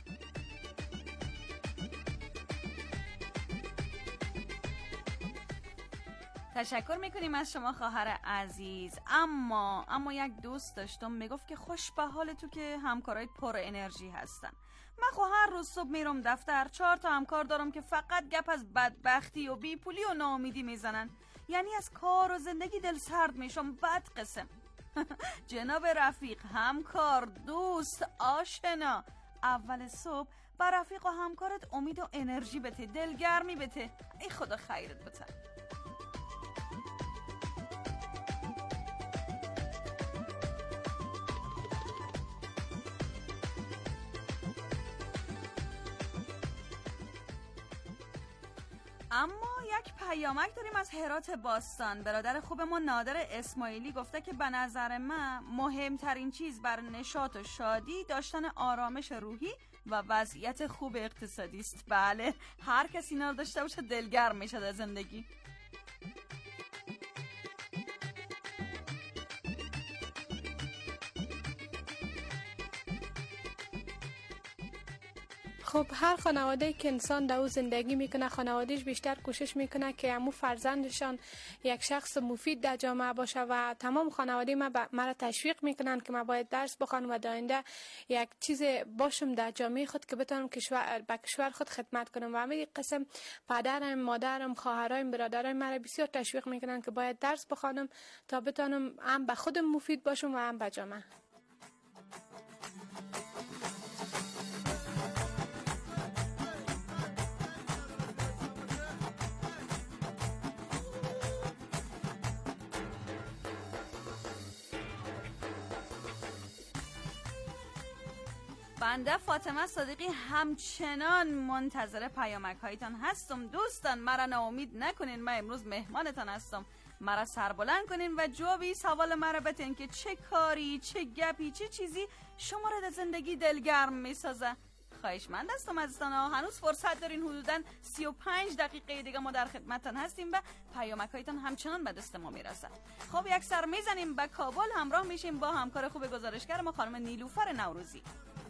تشکر میکنیم از شما خواهر عزیز. اما یک دوست داشتم میگفت که خوش به حال تو که همکارای پر انرژی هستن. من خو هر روز صبح میرم دفتر، 4 تا همکار دارم که فقط گپ از بدبختی و بیپولی و ناامیدی میزنن. یعنی از کار و زندگی دل سرد میشم. بد قسم. جناب رفیق، همکار، دوست، آشنا، اول صبح با رفیق و همکارت امید و انرژی بده، دلگرمی بده. ای خدا خیرت بده. اما یک پیامک داریم از هرات باستان. برادر خوبمون نادر اسماعیلی گفته که به نظر من مهمترین چیز بر نشاط و شادی داشتن آرامش روحی و وضعیت خوب اقتصادی است. بله، هر کسی اینا رو داشته باشه دلگرم میشه در زندگی. خب هر خانواده‌ای که انسان در او زندگی میکنه، خانوادهش بیشتر کوشش میکنه که امو فرزندشان یک شخص مفید در جامعه باشه و تمام خانواده مرا تشویق میکنن که من باید درس بخوانم و در آینده یک چیز باشم در جامعه خود که بتونم به کشور خود خدمت کنم. و همین قسم پدرم، مادرم، خواهرام، برادرام مرا بسیار تشویق میکنن که باید درس بخوانم تا بتونم هم به خودم مفید باشم و هم به جامعه. بنده فاطمه صادقی همچنان منتظر پیامک هایتان هستم. دوستان مرا ناامید نکنین، من امروز مهمانتان هستم. مرا سربلند کنین و جوابی سوال مرا بتین که چه کاری، چه گپی، چه چیزی شما را در زندگی دلگرم میسازه. خواهشمند هستم عزیزان، هنوز فرصت دارین. حدوداً 35 دقیقه دیگه ما در خدمتتان هستیم و پیامک هایتان همچنان به دست ما میرسه. خب یک سر میزنیم به کابل، همراه میشیم با همکار خوب گزارشگر ما خانم نیلوفر نوروزی.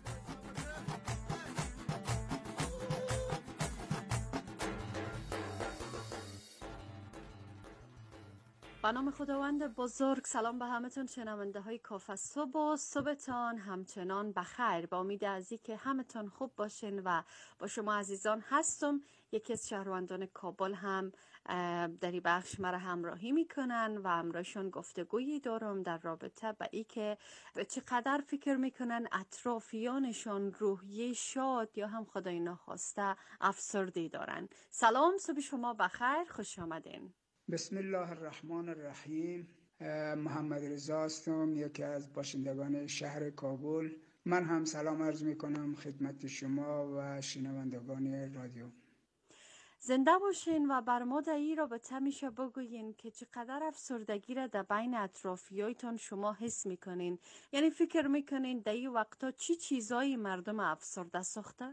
به نام خداوند بزرگ. سلام به همتون شنونده های کافه صبح و صبحتان همچنان بخیر. با امید از اینکه همتون خوب باشین و با شما عزیزان هستم. یکی از شهروندان کابل هم در این بخش مرا همراهی میکنن و همراهشون گفتگویی دارم در رابطه با اینکه چقدر فکر میکنن اطرافیانشون روحیه شاد یا هم خدای ناخواسته افسردگی دارن. سلام، صبح شما بخیر، خوش آمدین. بسم الله الرحمن الرحیم. محمد رضا هستم، یکی از باشندگان شهر کابل. من هم سلام عرض می کنم خدمت شما و شنوندگان رادیو. زنده باشین و بر ما در این رابطه میشه بگوین که چقدر افسردگی را در بین اطرافیایتان شما حس میکنین؟ یعنی فکر میکنین در این وقتا چی چیزایی مردم افسرده ساخته؟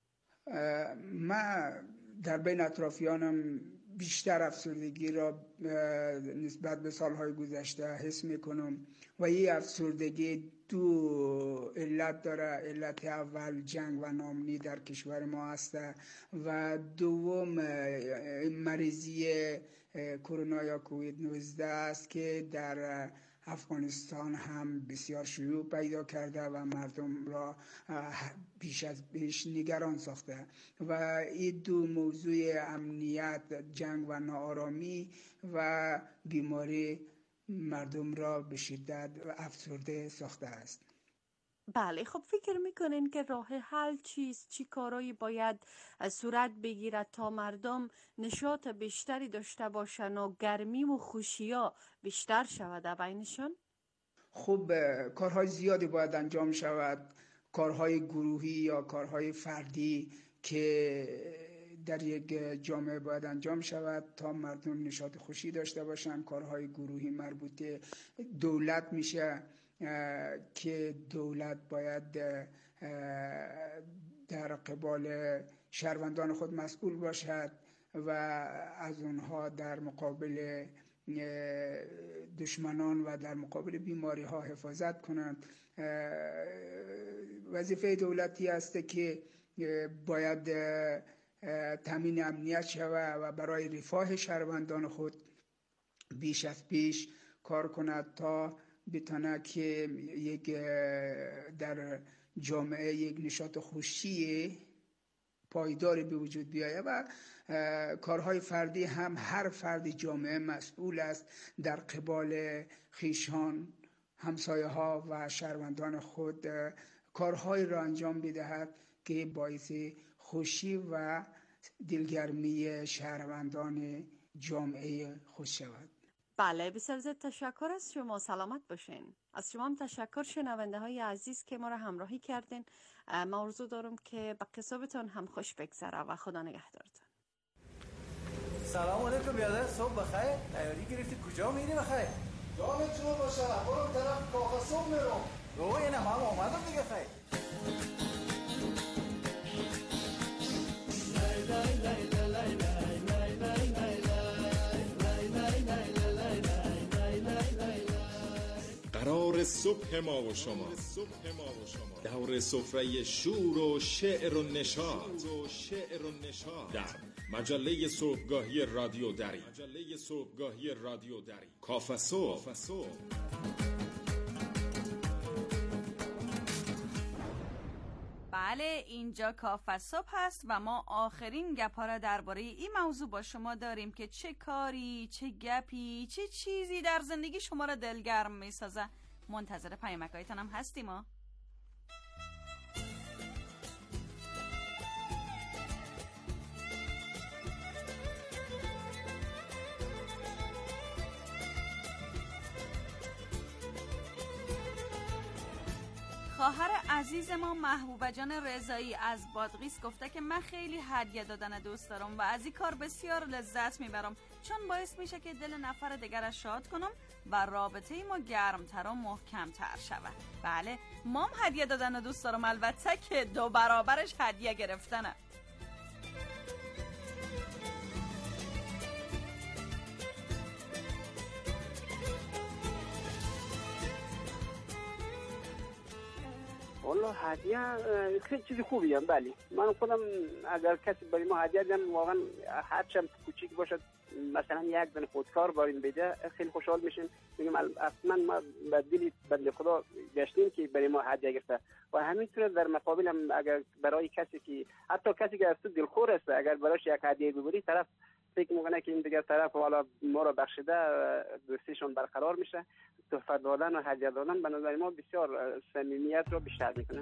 من در بین اطرافیانم بیشتر افسردگی را نسبت به سالهای گذشته حس میکنم و این افسردگی دو علت داره. علت اول جنگ و ناامنی در کشور ما است و دوم مریضی کرونا یا کووید 19 است که در افغانستان هم بسیار شیوع پیدا کرده و مردم را بیش از پیش نگران ساخته و این دو موضوع امنیت، جنگ و ناآرامی و بیماری مردم را به شدت افسرده ساخته است. بله، خب فکر میکنین که راه حل چیست؟ چی کارایی باید صورت بگیرد تا مردم نشاط بیشتری داشته باشن و گرمی و خوشیا بیشتر شود بینشون؟ خب کارهای زیادی باید انجام شود، کارهای گروهی یا کارهای فردی که در یک جامعه باید انجام شود تا مردم نشاط خوشی داشته باشن. کارهای گروهی مربوط دولت میشه که دولت باید در قبال شهروندان خود مسئول باشد و از اونها در مقابل دشمنان و در مقابل بیماری ها حفاظت کنند. وظیفه دولتی است که باید تامین امنیت شود و برای رفاه شهروندان خود بیش از پیش کار کند تا بتونه که یک در جامعه یک نشاط خوشی پایداری به وجود بیاید و کارهای فردی هم هر فرد جامعه مسئول است در قبال خویشان، همسایه ها و شهروندان خود کارهایی را انجام بدهد که باعث خوشی و دلگرمی شهروندان جامعه خود شود. بله، بسیار زیاد تشکر از شما، سلامت باشین. از شما هم تشکر شنونده های عزیز که ما را همراهی کردین. ما آرزو دارم که به قصابتان هم خوش بگذره و خدا نگهدارتان. سلام علیکم بیادر، صبح بخیر. تیاری گرفتی کجا میری بخیر؟ جانت جور باشه، برو طرف کافه صبح میرم. اوه اینم هم آمدم دیگه خیر. قرار صبح ما و شما، دور سفره شور و شعر و نشاط در مجله صبحگاهی رادیو دری، کافه صبح. بله، اینجا کافه صبح هست و ما آخرین گپا را درباره این موضوع با شما داریم که چه کاری، چه گپی، چه چیزی در زندگی شما را دلگرم میسازه. منتظر پیامک‌هایتان هم هستیم ما. خواهر عزیز ما محبوبه جان رضایی از بادغیس گفته که من خیلی هدیه دادن دوست دارم و از این کار بسیار لذت میبرم، چون باعث میشه که دل نفر دیگر را شاد کنم و رابطه ما گرمتر و محکمتر شود. بله، مام هدیه دادن دوست دارم، البته که 2 برابرش هدیه گرفتنه. والله هدیه خیلی چیز خوبیه. بله، من خودم اگر کسی برای ما هدیه بدم، واقعا هرچند کوچیک باشد، مثلا یک دونه خودکار بارین بده، خیلی خوشحال میشیم. میگم اصلا ما به دل بنده خدا گشتیم که برای ما هدیه گرفته و همینطور در مقابل هم اگر برای کسی که حتی کسی که از تو دلخور است، اگر برایش یک هدیه ببری، طرف فکر میکنه که این دیگه طرف والا ما رو بخشیده، دوستیشون برقرار میشه. تحفه دادن و هدیه دادن به نظر ما بسیار صمیمیت رو بیشتر میکنه.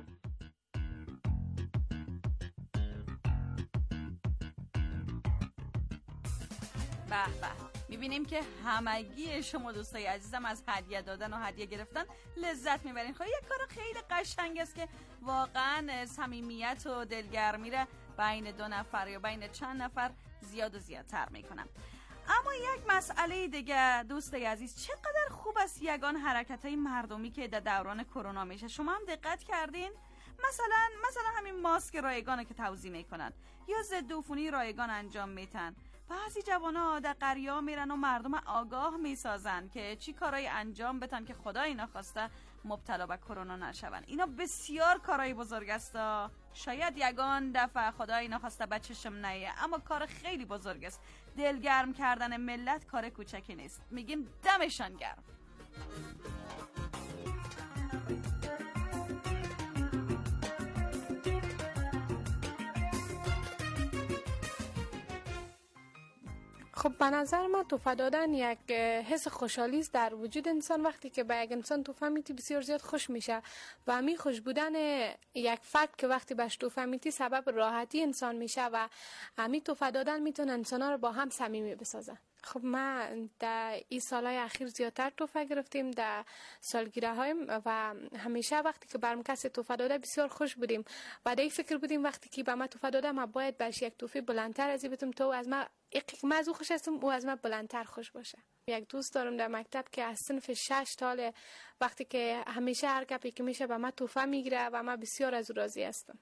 به به، میبینیم که همگی شما دوستای عزیزم از هدیه دادن و هدیه گرفتن لذت میبرین. خب یک کار خیلی قشنگ است که واقعا صمیمیت و دلگرمی را بین 2 نفر یا بین چند نفر زیاد و زیادتر میکنم. اما یک مسئله دیگه دوستای عزیز، چقدر خوب است یگان حرکت‌های مردمی که در دوران کرونا میشه. شما هم دقت کردین؟ مثلا همین ماسک رایگان که توزیع میکنن یا ضد عفونی رایگان انجام میتن. بعضی جوانا در قریه میرن و مردم آگاه میسازن که چی کارای انجام بتن که خدای نخواسته مبتلا به کرونا نشون. اینا بسیار کارای بزرگ است. شاید یگان دفعه خدای نخواسته به چشم نیه، اما کار خیلی بزرگ است. دلگرم کردن ملت کار کوچکی نیست. میگیم دمشان گرم. خب به نظر من تحفه دادن یک حس خوشحالی است در وجود انسان. وقتی که به یک انسان تحفه میدی بسیار زیاد خوش میشه و همین خوش بودن یک فرد که وقتی بهش تحفه میدی سبب راحتی انسان میشه و همین تحفه دادن میتونه انسان‌ها رو با هم صمیمی بسازه. خب ما در این سالهای اخیر زیادتر تحفه گرفتیم در سالگیره‌هایم و همیشه وقتی که برام کسی تحفه داده بسیار خوش بودیم و در این فکر بودیم وقتی که به من تحفه داده من باید بهش یک تحفه بلندتر از این بدم تا از من من از او خوش هستم او از من بلندتر خوش باشه. یک دوست دارم در مکتب که از صنف 6 ساله وقتی که همیشه هر گپی که میشه به من تحفه میگیره و من بسیار از او راضی هستم.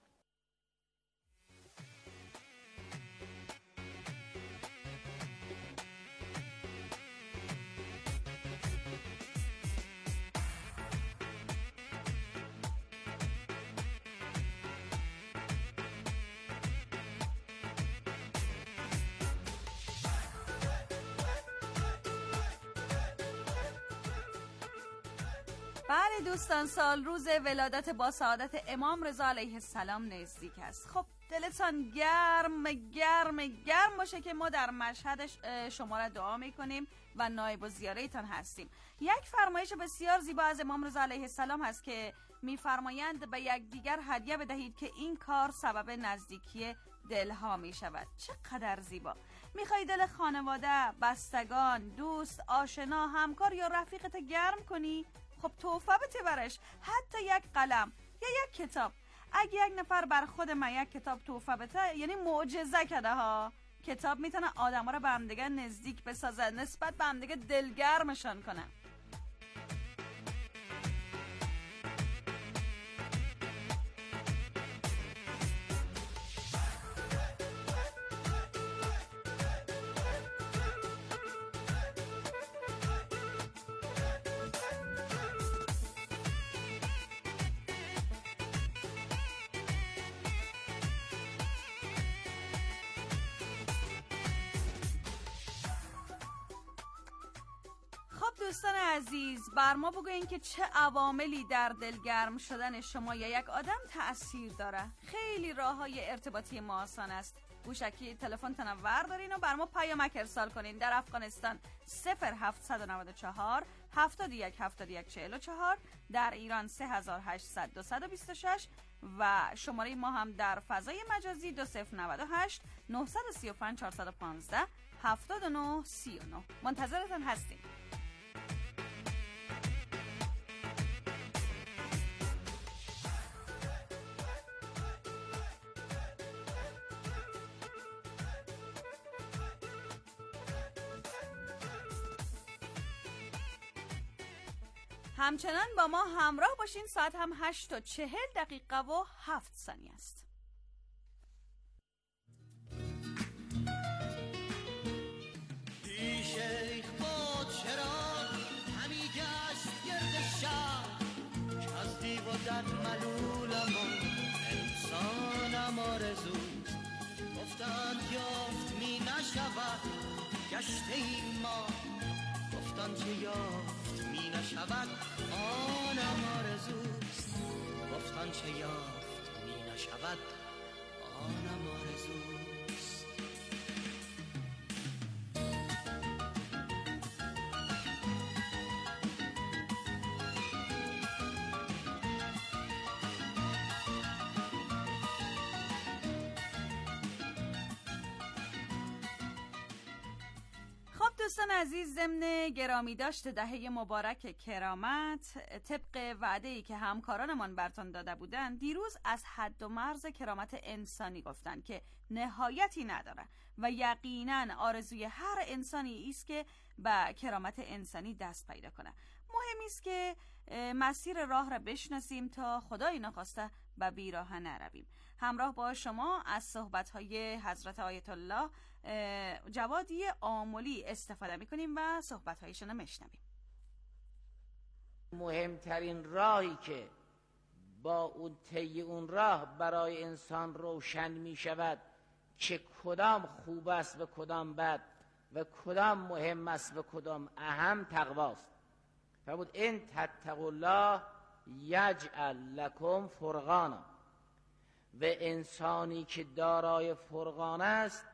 بله دوستان، سال روز ولادت با سعادت امام رضا علیه السلام نزدیک است. خب دلتان گرم گرم گرم باشه که ما در مشهد شما را دعا میکنیم و نایب الزیارتان هستیم. یک فرمایش بسیار زیبا از امام رضا علیه السلام هست که میفرمایند به یکدیگر هدیه بدهید که این کار سبب نزدیکی دلها می شود. چقدر زیبا. میخوای دل خانواده، بستگان، دوست، آشنا، همکار یا رفیقت گرم کنی؟ خب تحفه بده برش، حتی یک قلم یا یک کتاب. اگه یک نفر بر خود من یک کتاب تحفه بده یعنی معجزه کرده ها. کتاب میتونه آدم ها رو به همدیگه نزدیک بسازه، نسبت به همدیگه دلگرمشان کنه. دوستان عزیز، بر ما بگوین که چه عواملی در دلگرم شدن شما یا یک آدم تأثیر داره. خیلی راه‌های ارتباطی ما آسان است. گوشکی تلفن تنور دارین و بر ما پیامک ارسال کنین. در افغانستان 0794 71 71 44، در ایران 3800 226 و شماره ما هم در فضای مجازی 2098 935 415 79 39. منتظرتان هستیم. همچنان با ما همراه باشین. ساعت هم 8:40 و 7 ثانیه است. شیخ با چرا همی گشت گرد شهر، که از دیو و در ملولمان انسانم آرزوست. گفتند یافت می نشود گشته ای ما، گفتند چه یافت می نشود آنم آرزوست. گفتند چه یافت می نشود آنم آرزوست. دوستان عزیز، ضمن گرامی داشت دهه مبارک کرامت، طبق وعده‌ای که همکارانمان برتان داده بودند، دیروز از حد و مرز کرامت انسانی گفتند که نهایتی نداره و یقینا آرزوی هر انسانی است که به کرامت انسانی دست پیدا کنه. مهم است که مسیر راه را بشناسیم تا خدای نخواسته به بیراه نرویم. همراه با شما از صحبت‌های حضرت آیت الله جوادی آملی استفاده می‌کنیم و صحبت‌هایشون رو میشنویم. مهمترین راهی که با اون طی اون راه برای انسان روشن می‌شود که کدام خوب است و کدام بد و کدام مهم است و کدام اهم، تقواست. فرمود ان تتقوا الله یجعل لکم فرقانا، و انسانی که دارای فرقان است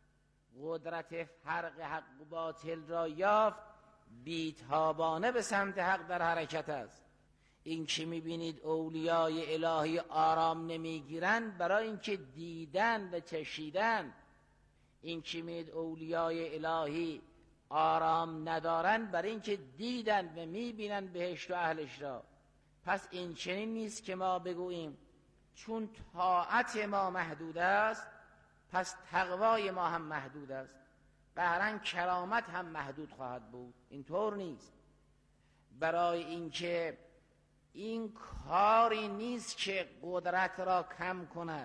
قدرت فرق حق و باطل را یافت، بیتابانه به سمت حق در حرکت است. این که میبینید اولیای الهی آرام نمیگیرند برای اینکه دیدن و چشیدن. این که میبینید اولیای الهی آرام ندارند برای اینکه دیدن و میبینن بهشت و اهلش را. پس این چنین نیست که ما بگوییم چون طاعت ما محدود است پس تقوای ما هم محدود است، قهرن کرامت هم محدود خواهد بود. اینطور نیست. برای اینکه این کاری نیست که قدرت را کم کند،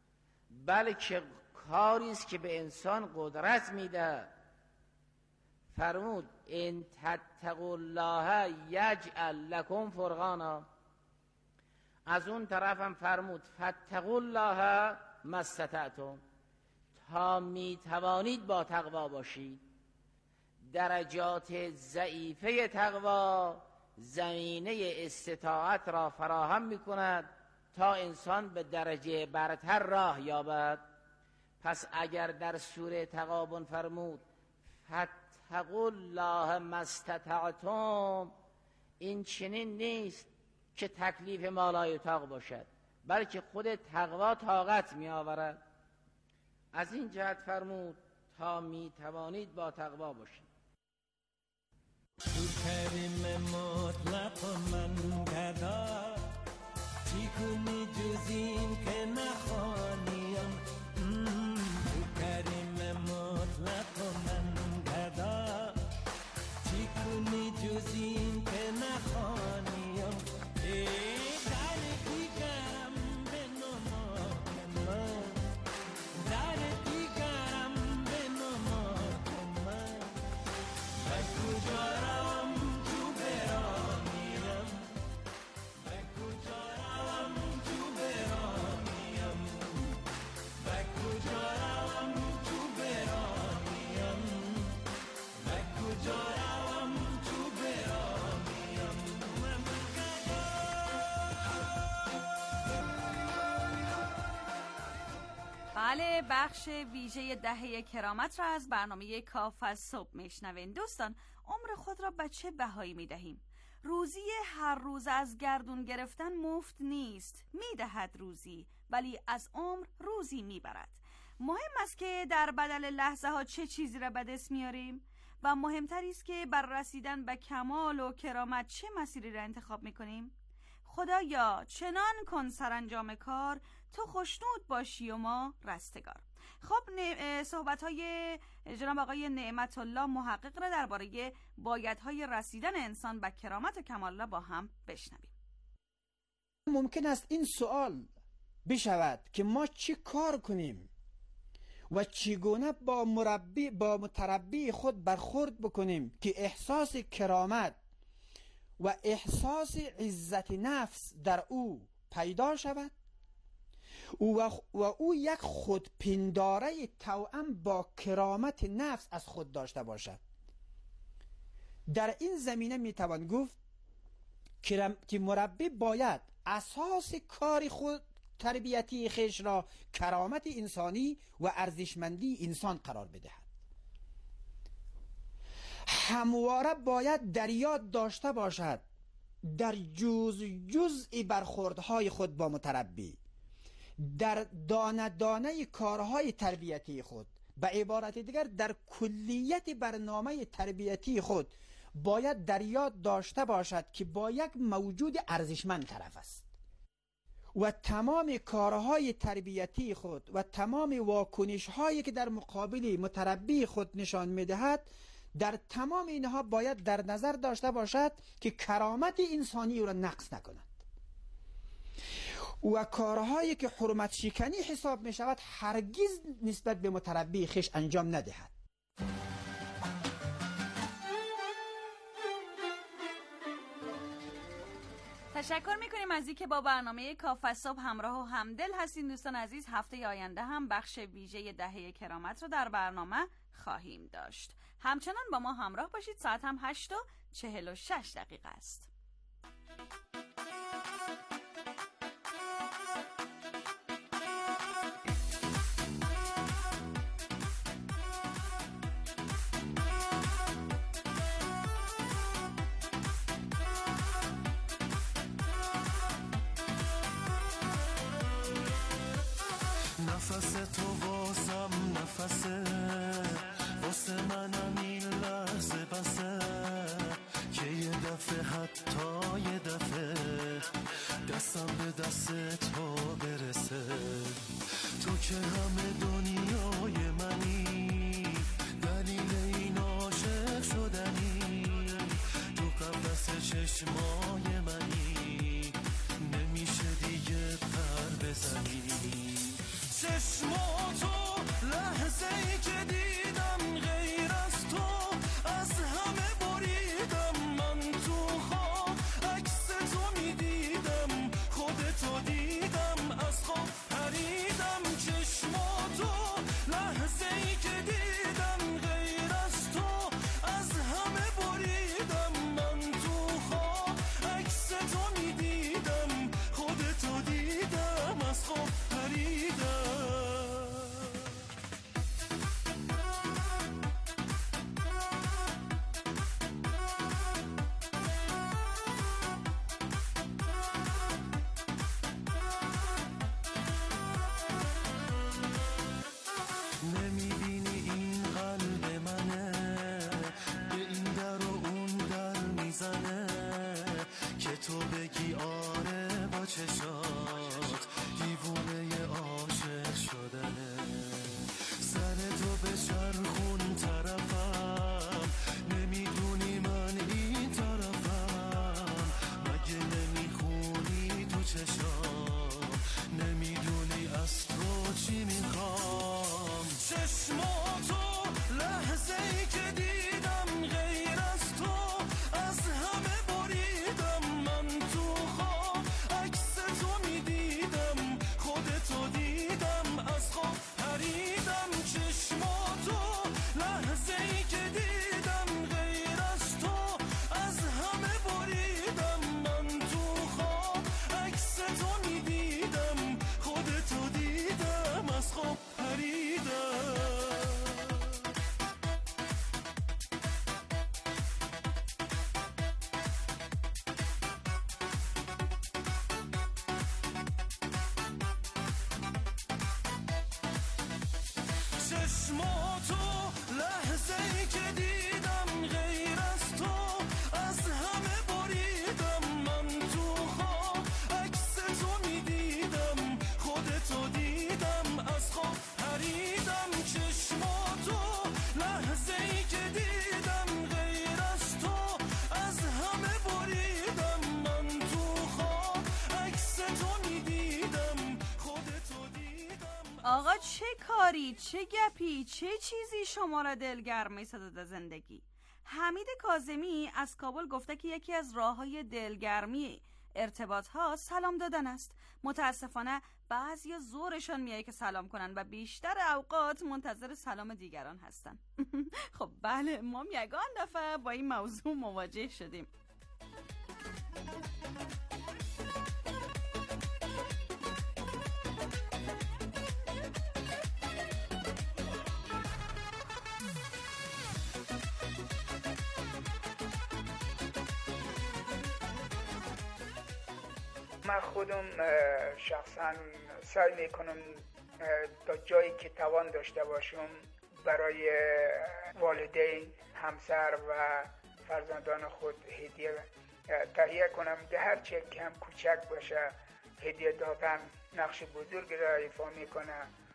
بلکه کاری است که به انسان قدرت میده. فرمود ان تتقوا الله یجعل لکم فرقانا. از اون طرف هم فرمود فاتقوا الله ما استطعتم، تا میتوانید با تقوا باشید. درجات ضعیفه تقوا زمینه استطاعت را فراهم میکند تا انسان به درجه برتر راه یابد. پس اگر در سوره تغابن فرمود فاتقوا الله ما استطعتم، این چنین نیست که تکلیف ما لا یطاق باشد، بلکه خود تقوا طاقت می آورد. از این جهت فرمود تا می توانید با تقوا باشید. تو کریم مطلق من گدا، چی کنی جز این که نخوانیم. تو کریم بله، بخش ویژه دهه کرامت را از برنامه کاف از صبح میشنوین. دوستان، عمر خود را به چه بهایی میدهیم؟ روزی هر روز از گردون گرفتن مفت نیست. میدهد روزی، ولی از عمر روزی میبرد. مهم است که در بدل لحظه ها چه چیزی را به دست میاریم و مهمتر است که بر رسیدن به کمال و کرامت چه مسیری را انتخاب میکنیم. خدایا چنان کن سرانجام کار، تو خوشنود باشی و ما رستگار. خب، صحبت‌های جناب آقای نعمت الله محقق را درباره بایدهای رسیدن انسان به کرامت و کمال را با هم بشنویم. ممکن است این سوال بشود که ما چی کار کنیم و چگونه با متربی خود برخورد بکنیم که احساس کرامت و احساس عزت نفس در او پیدا شود و او یک خودپنداره توأم با کرامت نفس از خود داشته باشد. در این زمینه میتوان گفت که مربی باید اساس کار خود تربیتی خیش را کرامت انسانی و ارزشمندی انسان قرار بدهد. همواره باید در یاد داشته باشد در جزء برخوردهای خود با متربی، در دانه دانه کارهای تربیتی خود، به عبارت دیگر در کلیت برنامه تربیتی خود باید در یاد داشته باشد که با یک موجود ارزشمند طرف است و تمام کارهای تربیتی خود و تمام واکنش‌هایی که در مقابل متربی خود نشان می‌دهد، در تمام اینها باید در نظر داشته باشد که کرامت انسانی او را نقص نکند و کارهایی که حرمت شکنی حساب می شود هرگز نسبت به متربی خیش انجام ندهد. تشکر میکنیم از اینکه با برنامه کاف صبح همراه و همدل هستین. دوستان عزیز، هفته آینده هم بخش ویژه دهه کرامت رو در برنامه خواهیم داشت. همچنان با ما همراه باشید. ساعت هم 8:46 است. نفس تو واسم نفسه، واسه منم این لحظه بسه که یه دفعه حتی یه دفعه دستم به دست تو برسه. تو که همه دنیای منی، دلیل این عاشق شدنی، تو قفس چشمای منی، نمیشه دیگه پر بزنی. چشماتو لحظه ای که دیدم غیر از تو از همه بریدم. من تو خواب عکس تو میدیدم، خودتو دیدم از خواب پریدم. چشماتو لحظه ای که دیدم غیر از تو از همه بریدم. من تو خواب عکس تو میدیدم، خودتو دیدم از خواب پریدم. نمیبینی این قلب منه به این در و اون در میزنه که تو بگی آره با چشات دیوونه عاشق شدنه. سر تو به چرخون طرفم، نمیدونی من این طرفم. مگه نمیخونی تو چشام، نمیدونی از تو چی میخوام. چشماتو لحظه ای که دیدم غیر از تو از همه بریدم. من تو خواب عکس تو میدیدم، خودتو چشماتو لحظه‌ای که دیدم غیر از تو از همه بریدم من تو خواب عکس تو میدیدم خودتو دیدم از خواب پریدم چشماتو لحظه‌ای که دیدم غیر از تو از همه بریدم من تو خواب عکس تو میدیدم خودتو دیدم. آقا چه کاری، چه گپی، چه چیزی شما را دلگرم می‌سازد از زندگی؟ حمید کاظمی از کابل گفته که یکی از راه‌های دلگرمی ارتباط ها سلام دادن است. متاسفانه بعضیا زورشان میایه که سلام کنن و بیشتر اوقات منتظر سلام دیگران هستن. خب بله، ما یگان دفعه با این موضوع مواجه شدیم. من خودم شخصا سعی میکنم تا جایی که توان داشته باشم برای والدین، همسر و فرزندان خود هدیه تهیه کنم که هر چه کم کوچک باشه هدیه دادن نقش بزرگی را ایفا میکنه.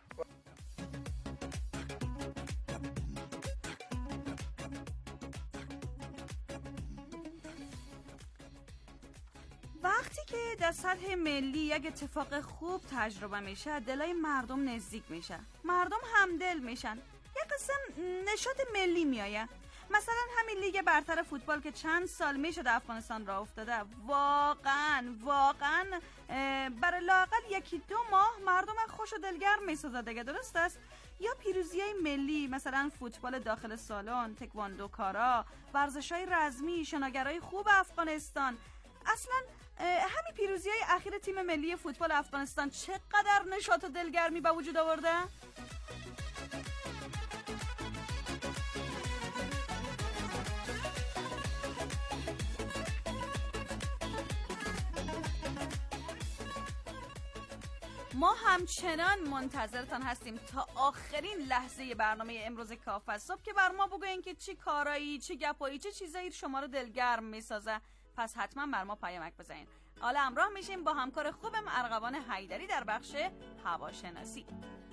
وقتی که در سطح ملی یک اتفاق خوب تجربه میشه دلای مردم نزدیک میشه، مردم همدل میشن، یک قسم نشاط ملی میایه. مثلا همین لیگ برتر فوتبال که چند سال میشه در افغانستان راه افتاده، واقعا برای لااقل 1-2 ماه مردم خوش و دلگرم میسازه دیگه، درست است؟ یا پیروزی‌های ملی مثلا فوتبال داخل سالن، تکواندوکارا، ورزش‌های رزمی، شناگرای خوب افغانستان. اصلا همین پیروزی‌های اخیر تیم ملی فوتبال افغانستان چقدر نشاط و دلگرمی به وجود آورده؟ ما همچنان منتظرتان هستیم تا آخرین لحظه برنامه امروز کافه صبح که بر ما بگوین که چی کارایی، چی گپایی، چه چیزایی شما رو دلگرم میسازه. پس حتما بر ما پیامک بزنین. حالا همراه میشیم با همکار خوبم ارغوان حیدری در بخش هواشناسی.